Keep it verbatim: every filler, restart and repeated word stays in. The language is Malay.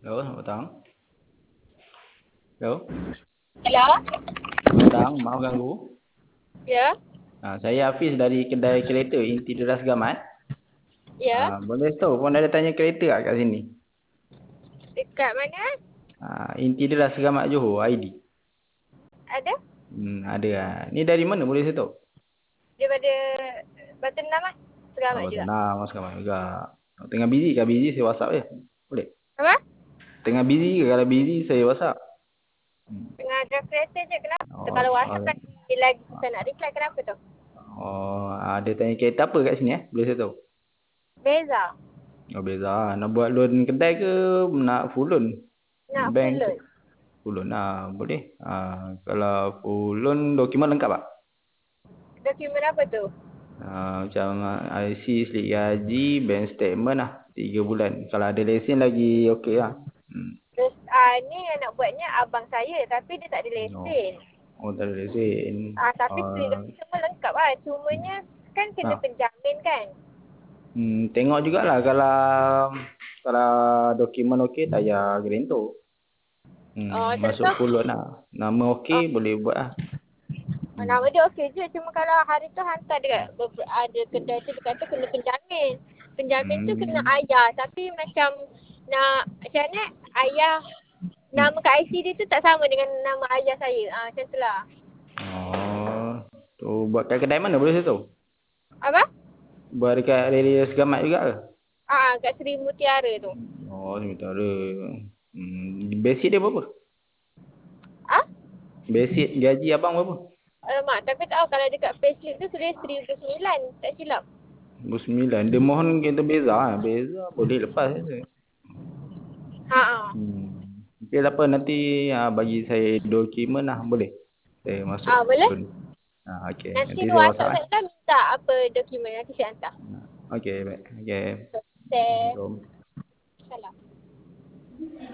Halo, selamat petang. Halo, Hello? selamat petang. Maaf ganggu. Ya, Ah, saya Hafiz dari kedai kereta Inti Deras Gamat. ya. Ah, boleh tahu pun ada tanya kereta tak kat sini? Dekat mana? Ah, Inti Deras Gamat Johor, I D. Ada? Hmm, ada ah. Ni dari mana boleh saya tahu? Daripada Batu Enam lah. Oh, Selamat juga. tenang, Mas Gamat juga. Oh, tengah busy ke? Busy saya WhatsApp je. Boleh? Apa? Tengah busy ke? Kalau busy saya WhatsApp. Hmm. Tengah drive kereta je. Kenapa? Oh, Kalau WhatsApp oh, lagi, lagi susah nak reply. Kenapa tu? oh, ada tanya kereta apa kat sini eh? Boleh saya tahu? Beza. Oh, beza. Nak buat loan kedai ke nak full loan? Nak full Bank ke? load. Full loan lah, boleh. Ah, kalau full loan dokumen lengkap tak? Dokumen apa tu? Ah, macam I C, slip gaji, bank statement lah. Tiga bulan. Kalau ada lesen lagi okey lah. Hmm. Terus ah, ni yang nak buatnya abang saya. Tapi dia tak ada Oh, lesen. oh tak ada lesen. Ah, tapi Ah, segala semua lengkap lah. Cumanya kan kena ah. penjamin kan? Hmm, tengok jugalah kalau kalau dokumen okey tak payah garantor. Oh, Hmm, tak masuk tahu. full loan lah. Nama okey Oh, boleh buat lah. Oh, Hmm. nama dia okey je. Cuma kalau hari tu hantar dekat beber- ada kedai tu dia kata kena penjamin. Penjamin tu kena Hmm. ayah. Tapi macam nak macam mana ayah Hmm. nama kat I C dia tu tak sama dengan nama ayah saya. Ah macam tu lah. Oh, tu buat kat kedai mana boleh saya tahu? Apa? Buat dekat Radius Gamat juga ke? Ah kat Seri Mutiara tu. Oh, sementara. Hmm, basic dia berapa? Ah? Basic gaji abang berapa? Alamak, tapi tak tahu kalau dekat payslip tu tulis seribu sembilan. Tak silap. dua puluh sembilan. Dia mohon kita beza. ah. Beza boleh lepas je. Ha ah. Hmm. Okey tak apa nanti ah, bagi saya dokumen lah boleh. Saya masuk Ah boleh? loan. Ah, okey. Nanti Nanti saya WhatsApp WhatsApp eh. saya minta apa dokumen nanti saya hantar. Okey, baik. Okey. Saya Assalamualaikum.